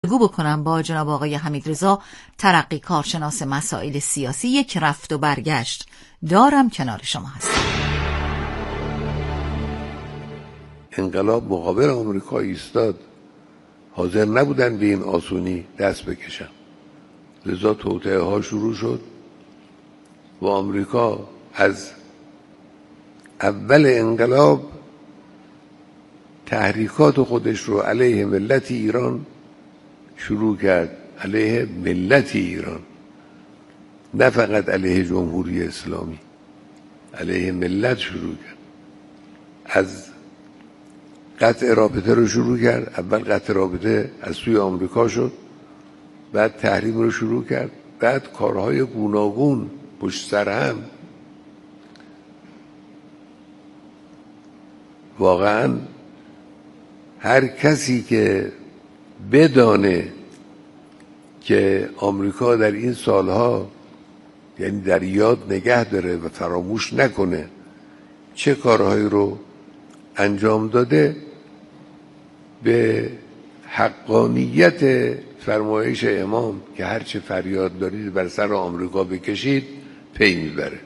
گفتگو بکنم با جناب آقای حمیدرضا ترقی، کارشناس مسائل سیاسی. یک رفت و برگشت دارم، کنار شما هستم. انقلاب مقابل آمریکا ایستاد، حاضر نبودن به این آسونی دست بکشن، لذا توطئه ها شروع شد و آمریکا از اول انقلاب تحریکات خودش رو علیه ملت ایران شروع کرد، علیه ملت ایران، نه فقط علیه جمهوری اسلامی، علیه ملت شروع کرد. از قطع رابطه رو شروع کرد. اول قطع رابطه از سوی آمریکا شد، بعد تحریم رو شروع کرد، بعد کارهای گوناگون پشت سر هم. واقعا هر کسی که بدانه که آمریکا در این سالها، یعنی در یاد نگه داره و فراموش نکنه چه کارهایی رو انجام داده، به حقانیت فرمایش امام که هرچه فریاد دارید بر سر آمریکا بکشید پی میبره.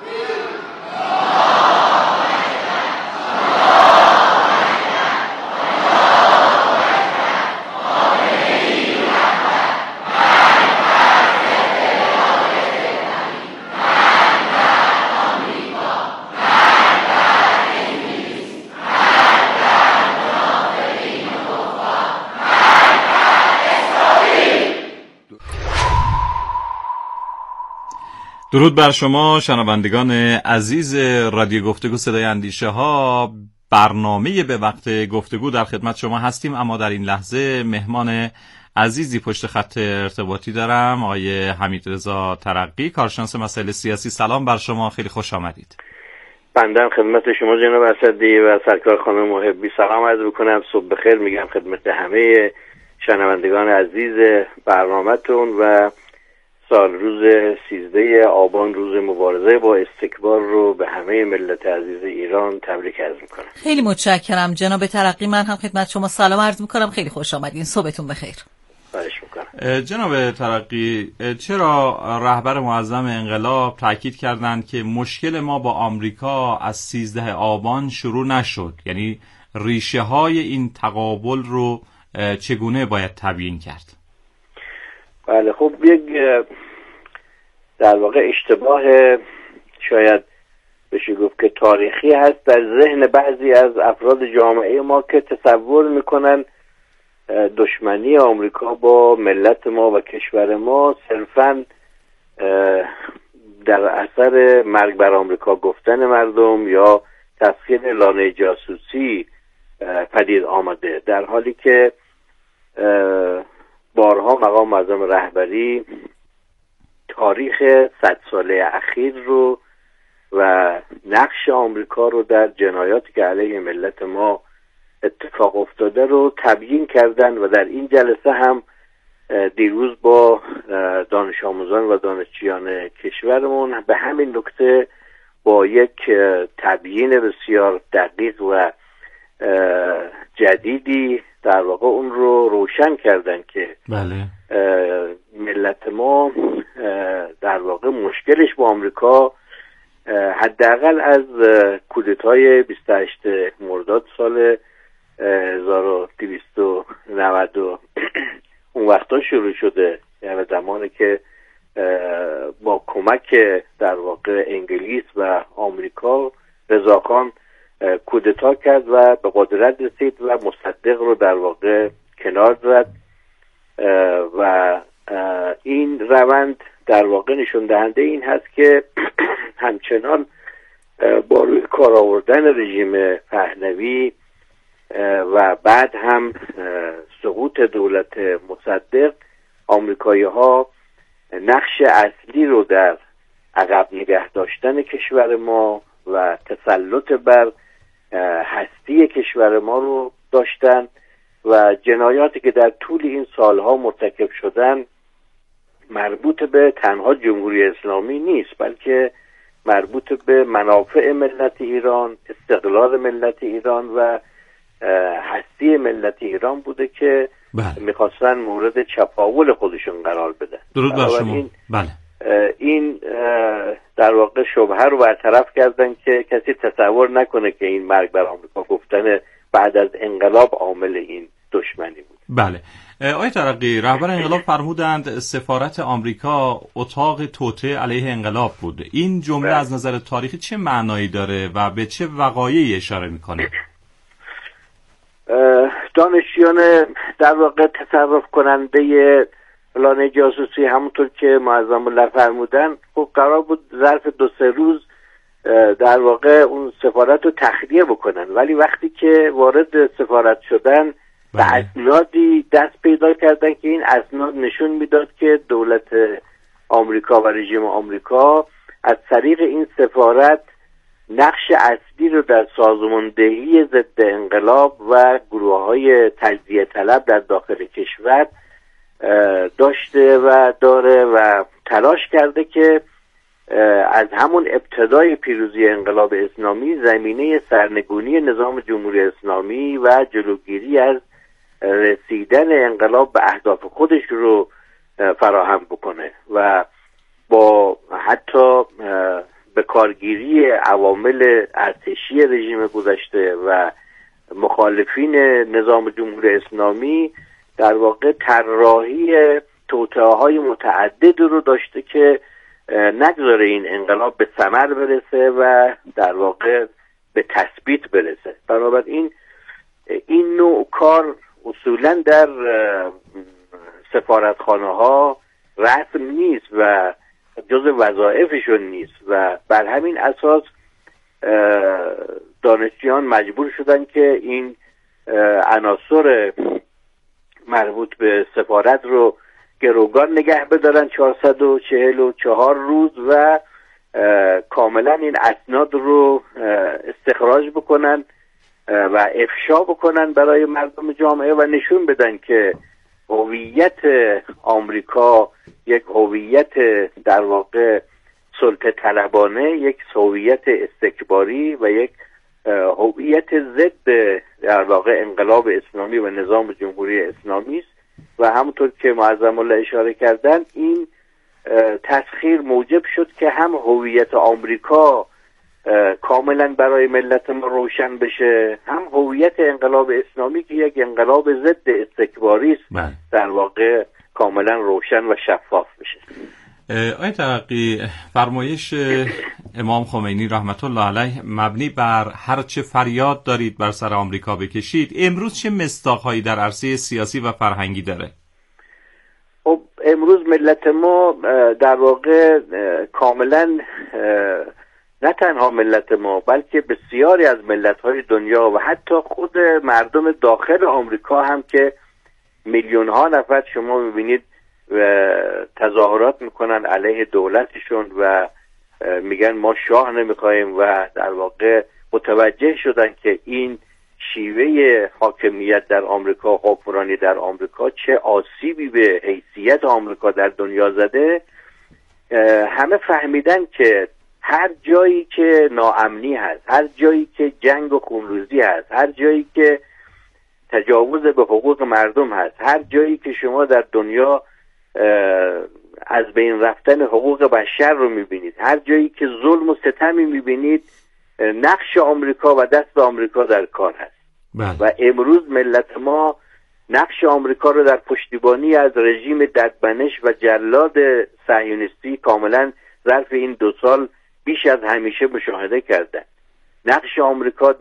درود بر شما شنوندگان عزیز رادیو گفتگو صدای اندیشه ها. برنامه به وقت گفتگو در خدمت شما هستیم، اما در این لحظه مهمان عزیزی پشت خط ارتباطی دارم، آقای حمیدرضا ترقی، کارشناس مسائل سیاسی. سلام بر شما، خیلی خوش آمدید. بنده خدمت شما جناب اسدی و سرکار خانم محبی سلام عرض می‌کنم. صبح بخیر میگم خدمت همه شنوندگان عزیز برنامه‌تون و سال روز 13 آبان، روز مبارزه با استکبار رو به همه ملت عزیز ایران تبریک عرض میکنم. خیلی متشکرم جناب ترقی. من هم خدمت شما سلام عرض میکنم. خیلی خوش آمدین. صبحتون بخیر. خواهش میکنم. جناب ترقی، چرا رهبر معظم انقلاب تاکید کردند که مشکل ما با آمریکا از 13 آبان شروع نشد؟ یعنی ریشه های این تقابل رو چگونه باید تبیین کرد؟ بله، خب یک در واقع اشتباه شاید بشه گفت که تاریخی هست در ذهن بعضی از افراد جامعه ما که تصور میکنن دشمنی آمریکا با ملت ما و کشور ما صرفاً در اثر مرگ بر آمریکا گفتن مردم یا تسخیر لانه جاسوسی پدید آمده، در حالی که بارها مقام معظم رهبری تاریخ 100 ساله اخیر رو و نقش آمریکا رو در جنایاتی که علیه ملت ما اتفاق افتاده رو تبیین کردن و در این جلسه هم دیروز با دانش آموزان و دانشجویان کشورمون به همین نکته با یک تبیین بسیار دقیق و جدیدی در واقع اون رو روشن کردن که بله ملت ما در واقع مشکلش با آمریکا حداقل از کودتای 28 مرداد سال 1290 اون وقتا شروع شده، یعنی زمانی که با کمک در واقع انگلیس و آمریکا رضاخان کودتا کرد و به قدرت رسید و مصدق رو در واقع کنار زد و این روند در واقع نشون دهنده این هست که همچنان با روی کار آوردن رژیم پهلوی و بعد هم سقوط دولت مصدق، آمریکایی ها نقش اصلی رو در عقب نگه داشتن کشور ما و تسلط بر هستی کشور ما رو داشتن و جنایاتی که در طول این سالها مرتکب شدن مربوط به تنها جمهوری اسلامی نیست، بلکه مربوط به منافع ملت ایران، استقلال ملت ایران و هستی ملت ایران بوده که میخواستن مورد چپاول خودشون قرار بدن. درود بر شما. بله. این در واقع شبهه رو برطرف کردن که کسی تصور نکنه که این مرگ بر آمریکا گفتن بعد از انقلاب عامل این دشمنی بود. بله. آقای ترقی، رهبر انقلاب فرمودند سفارت آمریکا اتاق توطئه علیه انقلاب بود. این جمله از نظر تاریخی چه معنایی داره و به چه وقایعی اشاره میکنه؟ دانشیان در واقع تصرف کننده پلان جاسوسی همونطور که معظم الله فرمودن، خب قرار بود ظرف 2-3 روز در واقع اون سفارت رو تخلیه بکنن، ولی وقتی که وارد سفارت شدن به اسنادی دست پیدا کردن که این اسناد نشون میداد که دولت آمریکا و رژیم آمریکا از طریق این سفارت نقش اصلی رو در سازماندهی ضد انقلاب و گروه‌های تجزیه طلب در داخل کشور داشته و داره و تلاش کرده که از همون ابتدای پیروزی انقلاب اسلامی زمینه سرنگونی نظام جمهوری اسلامی و جلوگیری از رسیدن انقلاب به اهداف خودش رو فراهم بکنه و با حتی به کارگیری عوامل ارتشی رژیم گذشته و مخالفین نظام جمهوری اسلامی در واقع طراحی توطئه‌های متعدد رو داشته که نگذاره این انقلاب به ثمر برسه و در واقع به تثبیت برسه. بنابراین این نوع کار اصولا در سفارتخانه‌ها رسم نیست و جز وظایفشون نیست و بر همین اساس دانشجویان مجبور شدن که این عناصر مربوط به سفارت رو گروگان نگه بدارن 444 روز و کاملا این اسناد رو استخراج بکنن و افشا بکنن برای مردم جامعه و نشون بدن که هویت آمریکا یک هویت در واقع سلطه طلبانه، یک هویت استکباری و یک هویت ضد در واقع انقلاب اسلامی و نظام جمهوری اسلامی است و همونطور که معظم الله اشاره کردن این تسخیر موجب شد که هم هویت آمریکا کاملا برای ملت ما روشن بشه، هم هویت انقلاب اسلامی که یک انقلاب ضد استکباری است در واقع کاملا روشن و شفاف بشه. آقای ترقی، فرمایش امام خمینی رحمت الله علیه مبنی بر هر چه فریاد دارید بر سر آمریکا بکشید امروز چه مصداق‌هایی در عرصه سیاسی و فرهنگی داره؟ خب امروز ملت ما در واقع کاملا نه تنها ملت ما بلکه بسیاری از ملت‌های دنیا و حتی خود مردم داخل آمریکا هم که میلیون ها نفر شما می‌بینید تظاهرات میکنن علیه دولتشون و میگن ما شاه نمیخوایم و در واقع متوجه شدن که این شیوه حاکمیت در آمریکا، حکمرانی در آمریکا چه آسیبی به حیثیت آمریکا در دنیا زده. همه فهمیدن که هر جایی که ناامنی هست، هر جایی که جنگ و خونریزی هست، هر جایی که تجاوز به حقوق مردم هست، هر جایی که شما در دنیا از بین رفتن حقوق بشر رو میبینید، هر جایی که ظلم و ستمی میبینید، نقش آمریکا و دست آمریکا در کار هست. و امروز ملت ما نقش آمریکا رو در پشتیبانی از رژیم ددبنش و جلاد صهیونیستی کاملا ظرف این 2 سال بیش از همیشه مشاهده کردن. نقش آمریکا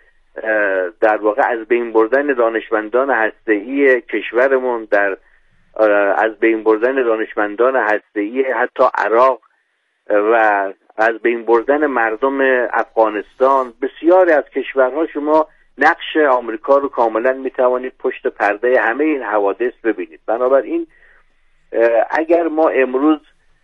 در واقع از بین بردن دانشمندان هسته‌ای کشورمون، در از بین بردن دانشمندان هسته‌ای حتی عراق و از بین بردن مردم افغانستان، بسیاری از کشورها شما نقش آمریکا رو کاملا میتوانید پشت پرده همه این حوادث ببینید. بنابراین اگر ما امروز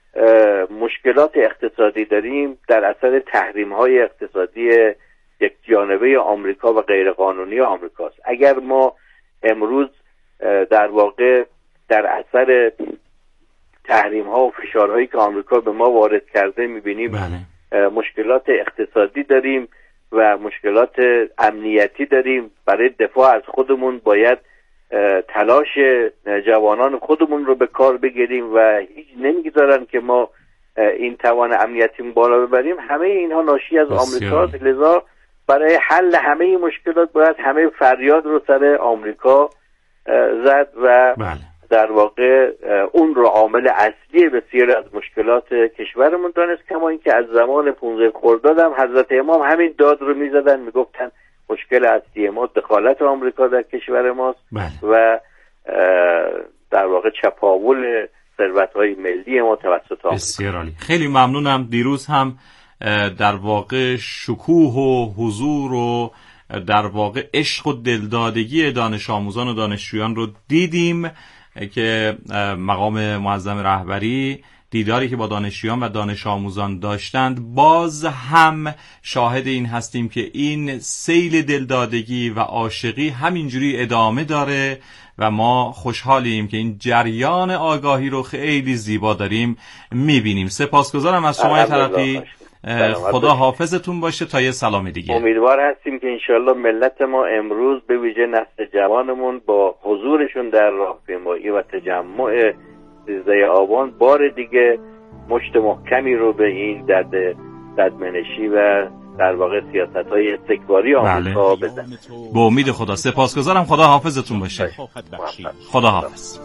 مشکلات اقتصادی داریم در اثر تحریم‌های اقتصادی یک جانبه آمریکا و غیرقانونی آمریکاست، اگر ما امروز در واقع در اثر تحریم‌ها و فشارهایی که آمریکا به ما وارد کرده می‌بینیم مشکلات اقتصادی داریم و مشکلات امنیتی داریم، برای دفاع از خودمون باید تلاش جوانان خودمون رو به کار بگیریم و هیچ نمیگذارن که ما این توان امنیتیم بالا ببریم. همه اینها ناشی از آمریکاست. لذا برای حل همه این مشکلات باید همه فریاد رو سر آمریکا زد و در واقع اون رو عامل اصلی بسیار از مشکلات کشورمون دانست. کما اینکه از زمان 15 خرداد هم حضرت امام همین داد رو میزدن، میگفتن مشکل اصلی ما دخالت آمریکا در کشور ماست و در واقع چپاول ثروت‌های ملی ما توسط آمریکا. بسیار عالی، خیلی ممنونم. دیروز هم در واقع شکوه و حضور و در واقع عشق و دلدادگی دانش آموزان و دانشجویان رو دیدیم که مقام معظم رهبری دیداری که با دانشجویان و دانش آموزان داشتند. باز هم شاهد این هستیم که این سیل دلدادگی و عاشقی همینجوری ادامه داره و ما خوشحالیم که این جریان آگاهی رو خیلی زیبا داریم میبینیم. سپاسگزارم از شما ترقی. خدا حافظتون باشه. تا یه سلام دیگه. امیدوار هستیم که انشالله ملت ما امروز به ویژه نسل جوانمون با حضورشون در راهپیمایی و تجمع 13 آبان بار دیگه مشت محکمی رو به این ددمنشی و در واقع سیاست‌های استکباری آمریکا بزن. به امید خدا. سپاسگزارم. خدا حافظتون باشه. خدا حافظ.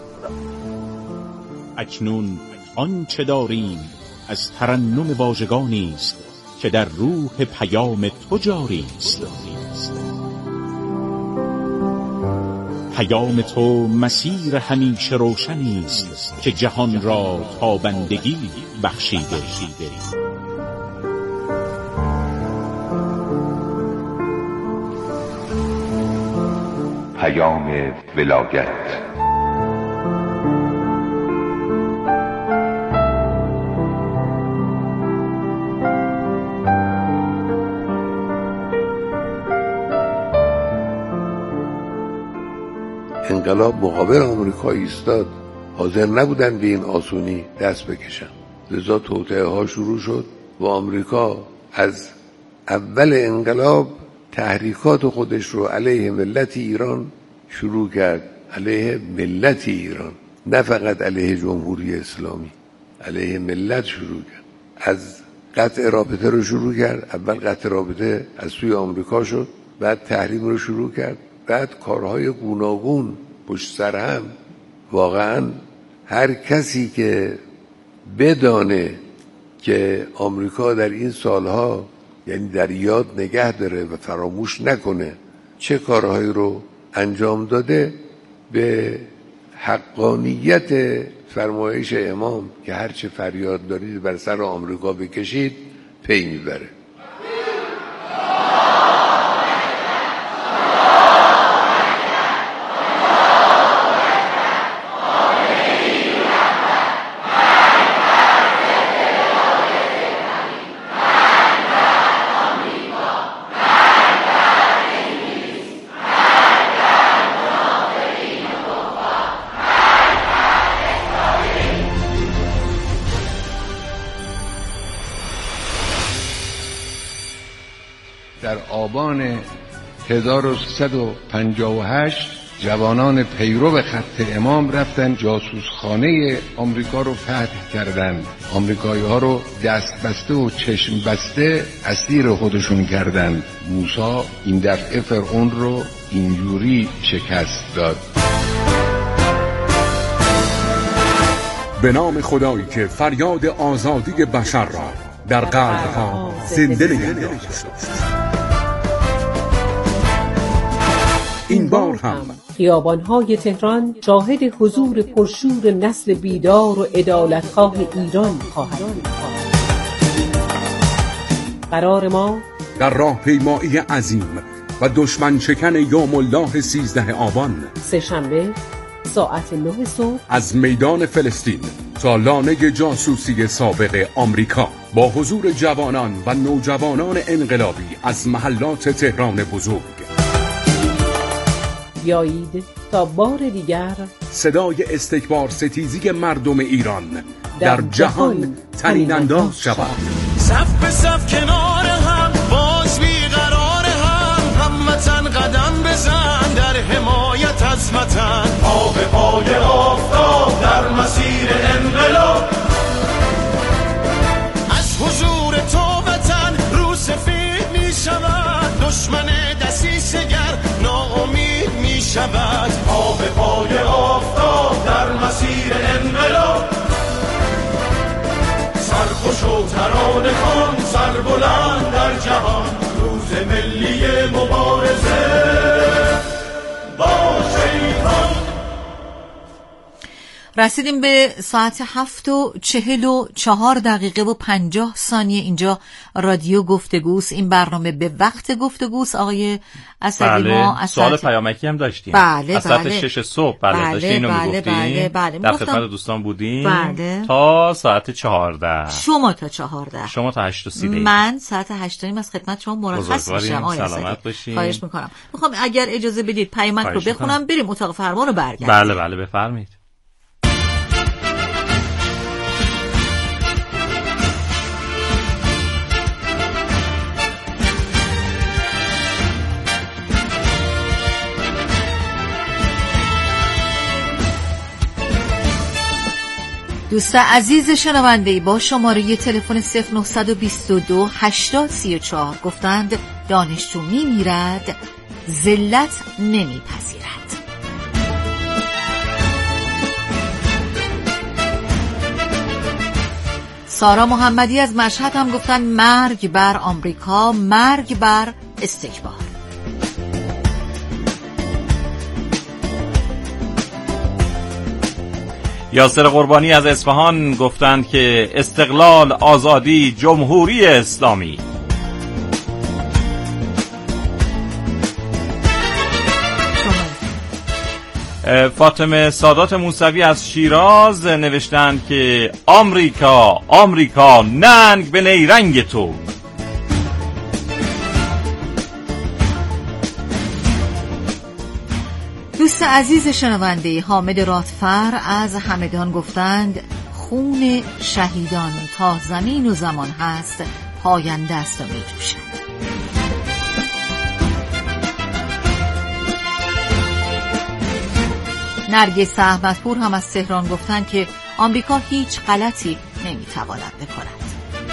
اکنون آنچه داریم از ترنم واژگانی است که در روح پیام تو جاری است. پیام تو مسیر همیشه روشنی است که جهان را تابندگی بخشیده. پیام ولایت. انقلاب مقابل آمریکا ایستاد، حاضر نبودن به این آسونی دست بکشن، لذا توطئه ها شروع شد و آمریکا از اول انقلاب تحریکات خودش رو علیه ملت ایران شروع کرد، علیه ملت ایران، نه فقط علیه جمهوری اسلامی، علیه ملت شروع کرد. از قطع رابطه رو شروع کرد. اول قطع رابطه از سوی آمریکا شد، بعد تحریم رو شروع کرد، بعد کارهای گوناگون پشت سر هم. واقعا هر کسی که بدانه که آمریکا در این سالها، یعنی در یاد نگه داره و فراموش نکنه چه کارهایی رو انجام داده، به حقانیت فرمایش امام که هرچه فریاد دارید بر سر آمریکا بکشید پی میبره. در آبان 1358 جوانان پیرو خط امام رفتن جاسوسخانه آمریکا رو فتح کردند. آمریکایی‌ها رو دست بسته و چشم بسته اسیر خودشون کردند. موسی این دفعه فرعون رو اینجوری شکست داد. به نام خدایی که فریاد آزادی بشر را در قلب‌ها زنده نگه داشت. این بار هم خیابان‌های تهران شاهد حضور پرشور نسل بیدار و عدالتخواه ایران خواهد بود. قرار ما در راهپیمایی عظیم و دشمن شکن یوم الله 13 آبان سه‌شنبه ساعت 9 صبح از میدان فلسطین تا لانه جاسوسی سابق آمریکا با حضور جوانان و نوجوانان انقلابی از محلات تهران بزرگ. بیایید تا بار دیگر صدای استکبار ستیزی مردم ایران در جهان طنین انداز شود. صف به صف کنار هم باز بیقرار هم هموطن قدم بزن در حمایت از قسمتن، پا به پای آفتاب در مسیر انقلاب. از حضور تو وطن رو سفید می شود، دشمن دسیسه‌گر ناامید می شود. پا به پای آفتاب در مسیر انقلاب، سرخوش و ترانه خوان، سربلند در جهان، روز ملی مبارزه با شیطان. رسیدیم به ساعت 7:44 و 50 ثانیه. اینجا رادیو گفتگوست. این برنامه به وقت گفتگوست. آقای اسدی، ما از سوال پیامکی هم داشتیم. بله، از ساعت بله. 6 صبح داشتیم اینو میگفتیم. در خدمت دوستان بودیم. بله. تا ساعت 14. شما تا 14. شما تا 8:30. من ساعت 8:30 از خدمت شما مرخص میشم. سلامت باشین. خواهش میکنم. میخوام اگر اجازه بدید پیامک رو بخونم بریم اتاق فرمان رو برگردیم. بله بله بفرمایید. دوست عزیز شنونده‌ای با شماره تلفن 0922 8034 گفتند دانشجو میمیرد، ذلت نمیپذیرد. سارا محمدی از مشهد هم گفتن مرگ بر آمریکا، مرگ بر استکبار. یاسر قربانی از اصفهان گفتند که استقلال، آزادی، جمهوری اسلامی. فاطمه سادات موسوی از شیراز نوشتند که آمریکا، آمریکا، ننگ به نیرنگ تو. دوست عزیز شنونده حامد رادفر از همدان گفتند خون شهیدان تا زمین و زمان هست پاینده است و می جوشد. نرگس احمدپور هم از تهران گفتند که آمریکا هیچ غلطی نمی تواند بکند.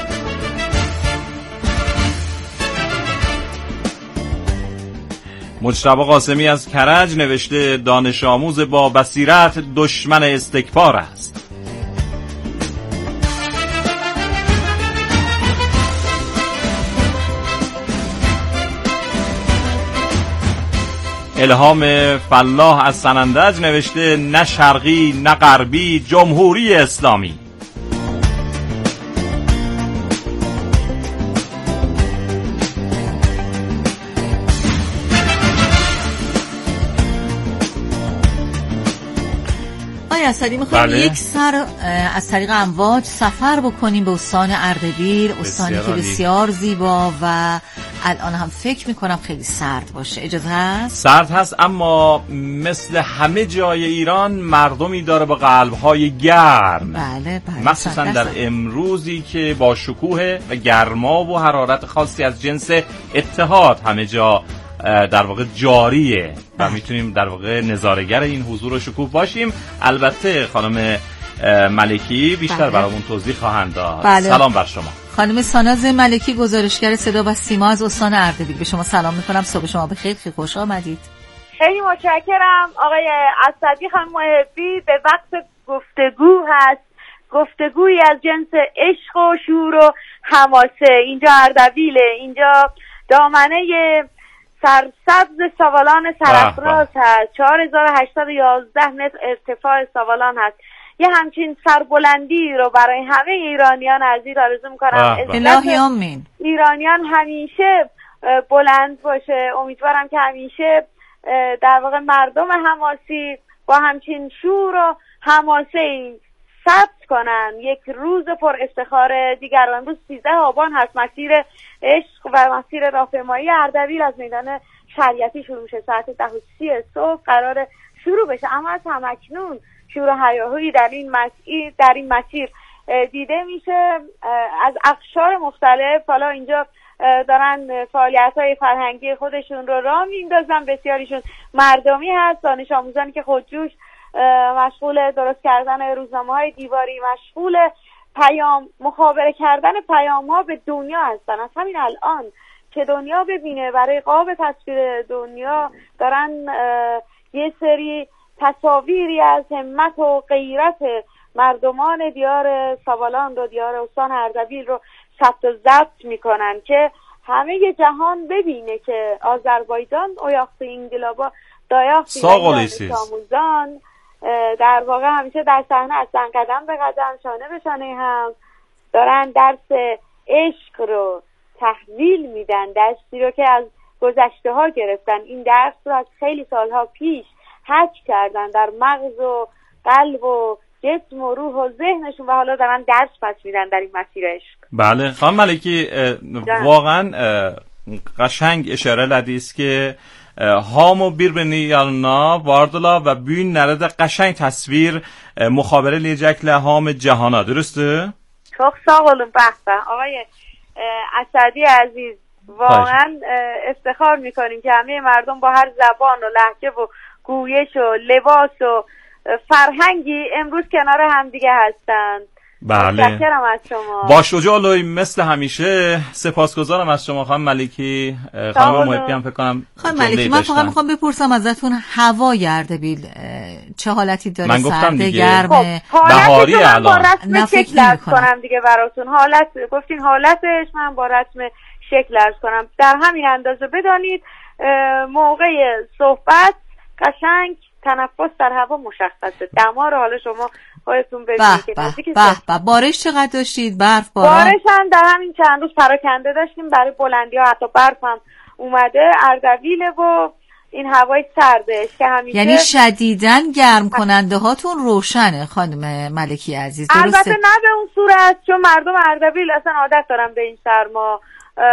مجتبی قاسمی از کرج نوشته دانش آموز با بصیرت دشمن استکبار است. الهام فلاح از سنندج نوشته نه شرقی نه غربی، جمهوری اسلامی. اسدی میخوایم یک سر از طریق امواج سفر بکنیم به استان اردبیل، استانی که بسیار زیبا و الان هم فکر میکنم خیلی سرد باشه. اجازه هست؟ سرد هست، اما مثل همه جای ایران مردمی داره با قلبهای گرم. بله بله. مخصوصا در امروزی که با شکوه و گرما و حرارت خاصی از جنس اتحاد همه جا در واقع جاریه و میتونیم در واقع نظاره‌گر این حضور و شکوه باشیم. البته خانم ملکی بیشتر برامون توضیح خواهند داد. بله. سلام بر شما. خانم ساناز ملکی گزارشگر صدا و سیما از استان اردبیل، به شما سلام میکنم. صبح شما بخیر، خیلی خوش آمدید. خیلی متشکرم آقای اسدی. خانم محبی، به وقت گفتگو هست، گفتگویی از جنس عشق و شور و حماسه. اینجا اردبیله، اینجا دامنه سرسبز سوالان سرافراز هست، 4811 متر ارتفاع سوالان هست. یه همچین سربلندی رو برای همه ایرانیان عزیز آرزو میکنم. الهی آمین. ایرانیان همیشه بلند باشه. امیدوارم که همیشه در واقع مردم حماسی با همچین شور و حماسه ثبت کنن یک روز پر افتخار دیگر. و امروز 13 آبان هست، مسیر عشق و مسیر راهپیمایی اردبیل از میدان شریعتی شروع میشه. ساعت 10:30 صبح قرار شروع بشه، اما از همکنون شور و هیاهویی در این مسیر دیده میشه از اقشار مختلف. حالا اینجا دارن فعالیت‌های فرهنگی خودشون رو راه میندازن. بسیاریشون مردمی هست، دانش آموزانی که خودجوش مشغول درست کردن روزنامه‌های دیواری، مشغول مخابره کردن پیام‌ها به دنیا هستن. از همین الان که دنیا ببینه، برای قاب تصویر دنیا دارن یه سری تصاویری از همت و غیرت مردمان دیار سابالاند و دیار استان اردبیل رو ثبت و ضبط میکنن که همه جهان ببینه که آذربایجان اویاخت انگلابا دایاخت آموزان در واقع همیشه در صحنه هستن، قدم به قدم، شانه به شانه هم دارن درس عشق رو تحویل میدن، درسی رو که از گذشته ها گرفتن. این درس رو از خیلی سالها پیش حک کردن در مغز و قلب و جسم و روح و ذهنشون و حالا دارن درس پس میدن در این مسیر عشق. بله خانم ملکی، واقعا قشنگ اشاره لدیست که هامو بیربنی یالنا واردلا و بین نرده قشنگ تصویر مخابره لیجک لهام جهانا، درسته؟ çok sağ olun بحثا آقای اسدی عزیز، واقعا افتخار میکنیم که همه مردم با هر زبان و لهجه و گویش و لباس و فرهنگی امروز کنار هم دیگه هستند. بله. متشکرم از شما. با شجاع مثل همیشه سپاسگزارم از شما خانم ملکی. خانم محبی هم فکر کنم خانم ملکی من فقط میخوام بپرسم ازتون هوای اردبیل چه حالتی داره؟ من گفتم دیگه گرمه، بهاری الان. با رسم شکل ارز کنم دیگه براتون. حالت گفتین حالتش، من با رسم شکل ارز کنم. در همین اندازه بدانید موقع صحبت قشنگ تنفس در هوا مشخصه. دما رو حالا شما خودتون ببینید که نزدیک بارش چقدر داشتید؟ برف باران؟ بارش هم در همین چند روز پراکنده داشتیم، برای بلندی ها حتی برف هم اومده. اردبیل و این هوای سردش که همیشه یعنی شدیداً گرم کننده هاتون روشنه خانم ملکی عزیز، درسته؟ البته نه به اون صورت، چون مردم اردبیل اصلا عادت دارن به این سرما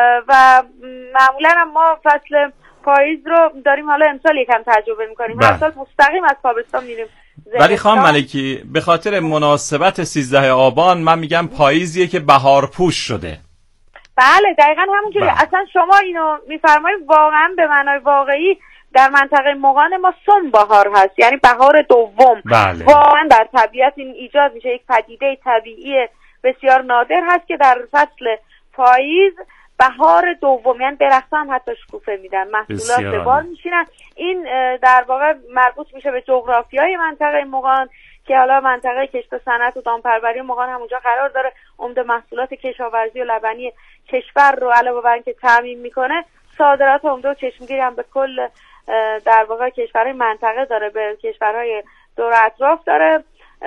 و معمولا هم ما فصل پاییز رو داریم حالا امسال یکم تجربه میکنیم. هر سال مستقیم از تابستان میریم. ولی خانم ملکی به خاطر مناسبت 13 آبان من میگم پاییزیه که بهار پوش شده. بله دقیقاً همونجوری. اصلا شما اینو میفرمایید واقعا به معنای واقعی در منطقه مغان ما سنبهار هست، یعنی بهار دوم. بله. واقعا در طبیعت این ایجاد میشه، یک پدیده طبیعی بسیار نادر هست که در فصل پاییز بهار دوم، یعنی درخت‌ها هم حتی شکوفه میدن، محصولات به بار میشینن. این در واقع مربوط میشه به جغرافیای منطقه مغان که حالا منطقه کشت و صنعت و دامپروری مغان همونجا قرار داره. عمده محصولات کشاورزی و لبنی کشور رو علاوه بر اینکه تامین میکنه، صادرات عمده و چشمگیری هم به کل در واقع کشورهای منطقه داره، به کشورهای دور اطراف داره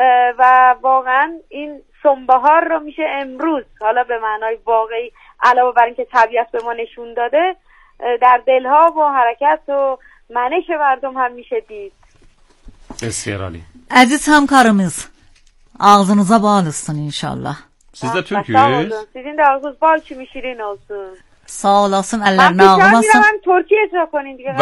و واقعا این سنبهار رو میشه امروز حالا به معنای واقعی علاوه بر اینکه طبیعت به ما نشون داده در دلها و حرکت و منش مردم هم میشه did. بسیار عالی. Aziz hamkarımız, ağzınıza bal olsun inşallah. Siz de Türk'üz. Sizin de ağzınız bal kimi şirin olsun. Sağ olasın, ellerine ağlamasın. من ترکیه اجرا کنین دیگه.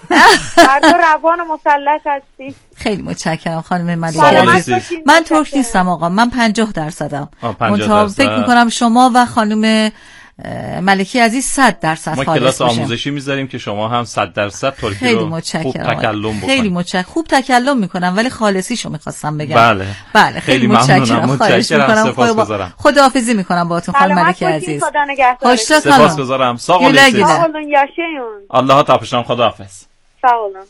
فردا روان و مسلح هستی. خیلی متشکرم خانم ملکی عزیز. من ترک نیستم آقا، من 50%م. منتها فکر میکنم شما و خانم ملکی عزیز 100% خالص ما کلاس آموزشی میذاریم که شما هم 100% ترکی رو خوب تکلم بکنید. خیلی متشکرم. خوب تکلم میکنم ولی خالصیشو میخواستم بگم. بله خیلی متشکرم. متشکرم. خداحافظی میکنم باهاتون خانم ملکی عزیز. خوشتا سپاسگزارم. Sağ olun siz. Sağ olun, yaşayın. Allah'a tapışan خداحافظ. Sağ olun.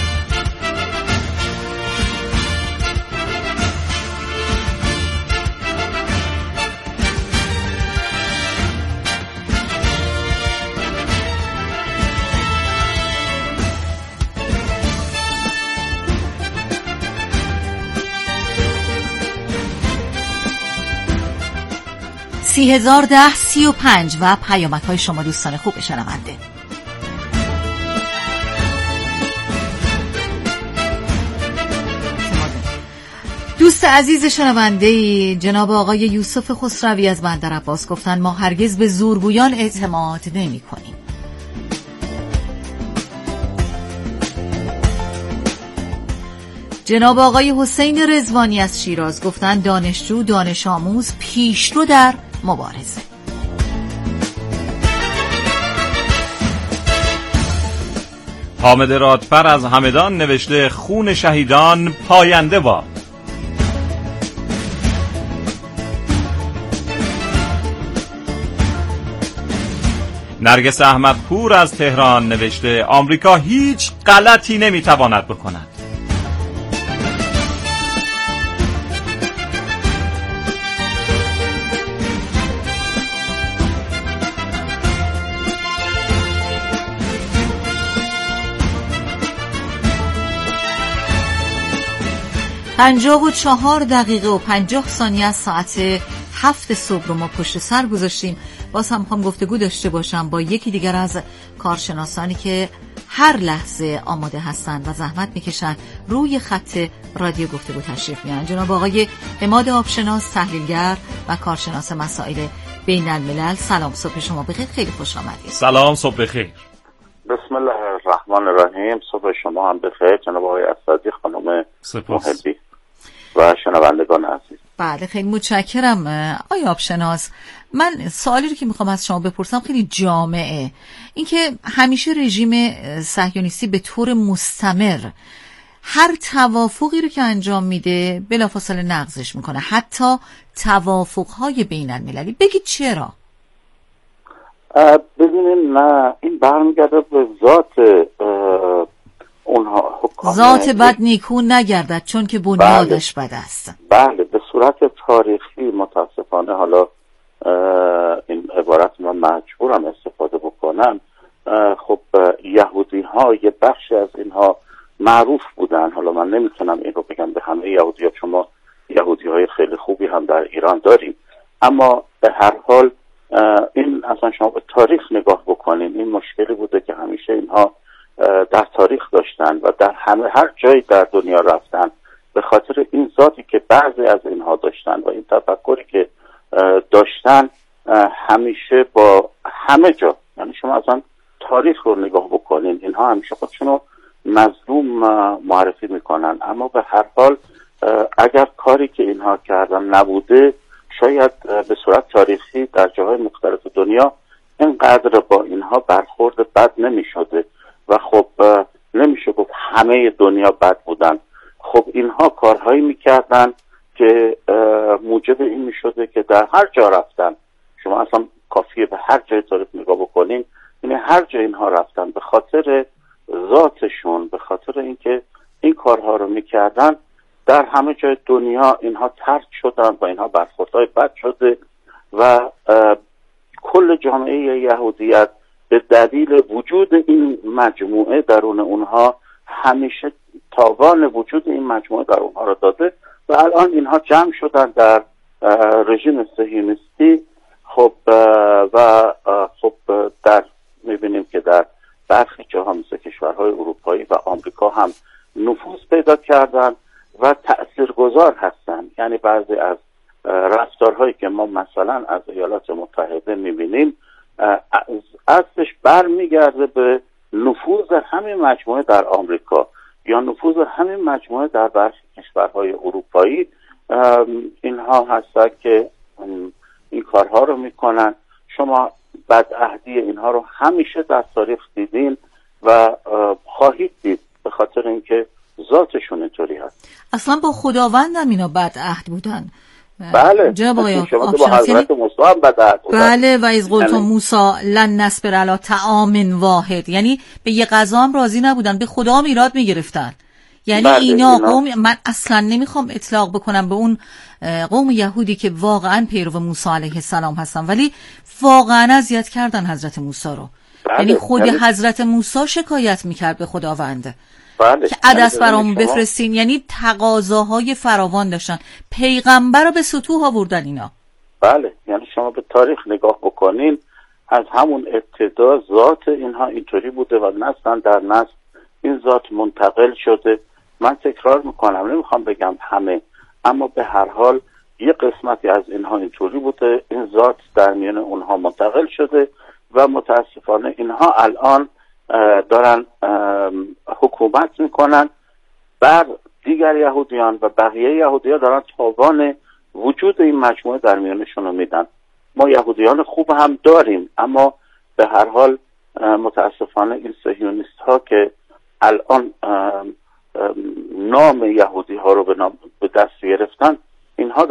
سی و پیامک‌های شما دوستان خوب شنونده. دوست عزیز شنونده جناب آقای یوسف خسروی از بندر عباس گفتن ما هرگز به زورگویان اعتماد نمی‌کنیم. جناب آقای حسین رضوانی از شیراز گفتن دانشجو دانش آموز پیشرو در مبارزه. حامد رادفر از همدان نوشته خون شهیدان پاینده باد. نرگس احمدپور از تهران نوشته آمریکا هیچ غلطی نمیتواند بکند. پنجاه و 4 دقیقه و 50 ثانیه از ساعت 7 صبح رو ما پشت سر گذاشتیم. باز هم میخوام گفتگو داشته باشم با یکی دیگر از کارشناسانی که هر لحظه آماده هستند و زحمت میکشن روی خط رادیو گفتگو تشریف میارن. جناب آقای عماد آبشناس، تحلیلگر و کارشناس مسائل بین الملل. سلام، صبح شما بخیر، خیلی خوش آمدید. سلام، صبح بخیر. بسم الله الرحمن الرحیم. صبح شما هم بخیر جناب آقای اسدی، خانم محبی و شنوندگان عزیز. بله، خیلی متشکرم آقای آبشناس. من سوالی رو که میخوام از شما بپرسم خیلی جامعه، اینکه همیشه رژیم صهیونیستی به طور مستمر هر توافقی رو که انجام میده بلافاصله نقضش میکنه، حتی توافقهای بین المللی. بگید چرا؟ ببینید، نه، این برمیگرده به ذات اونها. ذات بد نیکو نگردد چون که بنیادش بد است. بله، به صورت تاریخی متاسفانه، حالا این عبارت من مجبورم استفاده بکنم، خب یهودی ها یه بخشی از اینها معروف بودن. حالا من نمیتونم این رو بگم به همه یهودی ها، چون ما یهودی های خیلی خوبی هم در ایران داریم، اما به هر حال این اصلا شما به تاریخ نگاه بکنین، این مشکلی بوده که همیشه اینها در تاریخ داشتن و در هر جایی در دنیا رفتن، به خاطر این ذاتی که بعضی از اینها داشتن و این تفکری که داشتن، همیشه با همه جا، یعنی شما اصلا تاریخ رو نگاه بکنین، اینها همیشه خودشونو مظلوم معرفی میکنن. اما به هر حال اگر کاری که اینها کردن نبوده، شاید به صورت تاریخی در جاهای مختلف دنیا اینقدر با اینها برخورد بد نمیشده و خب نمیشه گفت همه دنیا بد بودن. خب اینها کارهایی میکردن که موجب این میشده که در هر جا رفتن، شما اصلا کافیه به هر جای تاریخ نگاه بکنین، یعنی هر جا اینها رفتن به خاطر ذاتشون، به خاطر اینکه این کارها رو میکردن، در همه جای دنیا اینها طرد شدن و اینها برخوردهای بد شده و کل جامعه یهودیت به دلیل وجود این مجموعه درون اونها همیشه تاوان وجود این مجموعه در اونها را داده و الان اینها جمع شدن در رژیم صهیونیستی. خب و خب در میبینیم که در برخی جاها مثل کشورهای اروپایی و آمریکا هم نفوذ پیدا کردن و تأثیرگذار هستن. یعنی بعضی از رفتارهایی که ما مثلا از ایالات متحده میبینیم اصلش برمیگرده به نفوذ همین مجموعه در آمریکا یا نفوذ همین مجموعه در برخی کشورهای اروپایی. اینها هستن که این کارها رو میکنن. شما بدعهدی اینها رو همیشه در تاریخ دیدین و خواهید دید، به خاطر اینکه ذاتشون اینطوری هست. اصلا با خداوندم اینا بدعهد بودن. بله، جناب آقای حضرت موسی هم بدعهد بودن. بله، و از قلت موسی لن نصبر علی طعام واحد، یعنی به یه غذا هم راضی نبودن، به خدا هم ایراد میگرفتن. یعنی بله، اینا قوم، من اصلا نمیخوام اطلاق بکنم به اون قوم یهودی که واقعا پیرو موسی علیه السلام هستن، ولی واقعا اذیت کردن حضرت موسی رو. بله، یعنی خود حضرت موسی شکایت میکرد به خداوند بله، که عدس برامون بفرستین. یعنی تقاضاهای فراوان داشتن، پیغمبر رو به سطوح آوردن اینا. بله، یعنی شما به تاریخ نگاه بکنین، از همون ابتدا ذات اینها اینطوری بوده و نسل در نسل این ذات منتقل شده. من تکرار میکنم، نمیخوام بگم همه، اما به هر حال یه قسمتی از اینها اینطوری بوده، این ذات در میان اونها منتقل شده و متاسفانه اینها الان دارن حکومت میکنن بر دیگر یهودیان و بقیه یهودیان دارن تاوان وجود این مجموعه در میانشون رو میدن. ما یهودیان خوب هم داریم، اما به هر حال متاسفانه این صهیونیست ها که الان نام یهودی ها رو به دست گرفتن، اینها